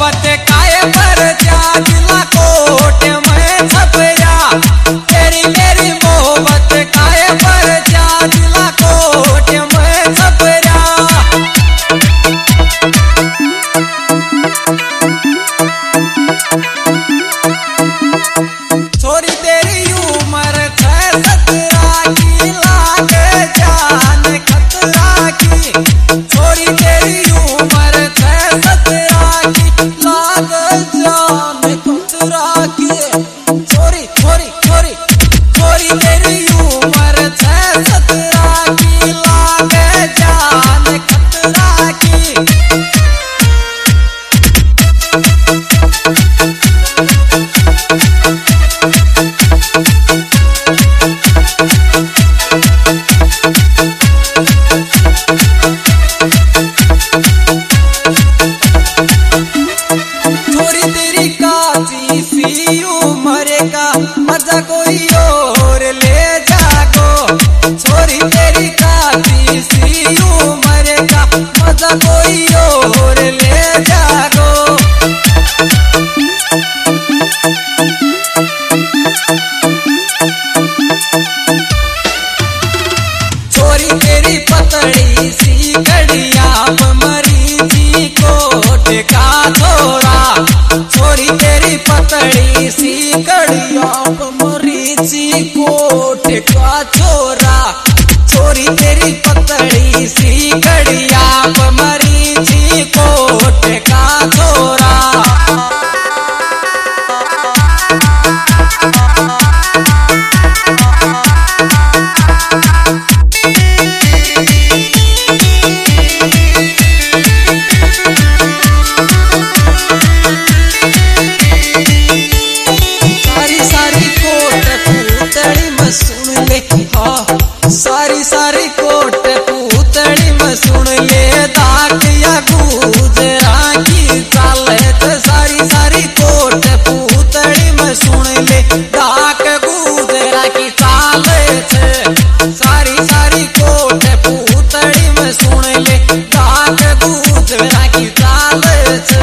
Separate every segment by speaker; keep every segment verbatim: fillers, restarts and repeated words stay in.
Speaker 1: मोहब्बत काए पर जा दिला कोट में छपया। तेरी मेरी मोहब्बत काए पर जा दिला कोट में छपया। छोरी तेरी उम्र छह सत्रह की लागे जान खतरा की। छोरी तेरी उम्र छह सत्रह की लागे जान खतरा की। छोरी छोरी छोरी छोरी तेरी उम्र छह सत्रह की लागे जान खतरा की। छोरी तेरी काची सी उम्र का मजा कोई और ले जागो। छोरी तेरी काची सी उम्र का मजा कोई और ले जागो। छोरी तेरी पतड़ी सी कड़िया मरी जी कोट का छोरा। छोरी तेरी पतड़ी सी कड़िया मरी जी कोट का छोरा। छोरी तेरी पतड़ी सी कड़िया मरी जी कोट का छोरा। सुन ले हाँ सारी सारी कोट पूतड़ी में सुन ले दाग या गुजरा की चाले। तो सारी सारी कोट पूतड़ी में सुन ले दाग गुजरा की चाले छे। सारी सारी कोट पूतड़ी में सुन ले दाग गुजरा की चाले छे।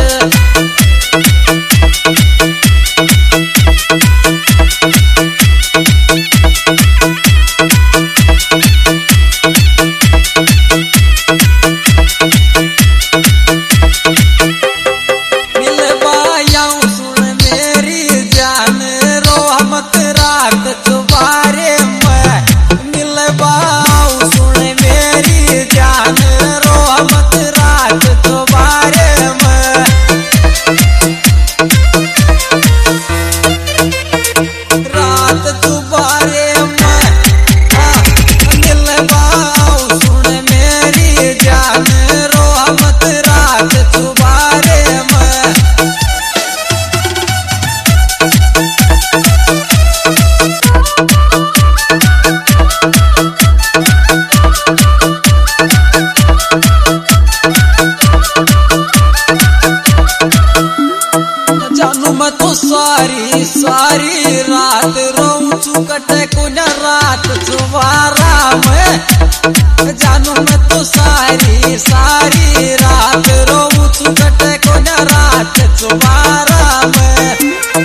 Speaker 1: जानू मैं तो सारी सारी रात रोऊं चुकटे को न रात सुवारा में। जानू मैं तो सारी सारी रात रोऊं चुकटे को न रात सुवारा में।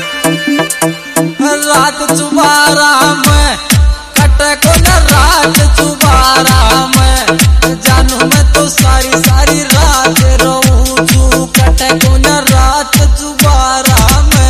Speaker 1: रात सुवारा में कटे को न रात सुवारा में। जानू मैं तो सारी सारी रात रोऊं चुकटे को न रात सुवारा में।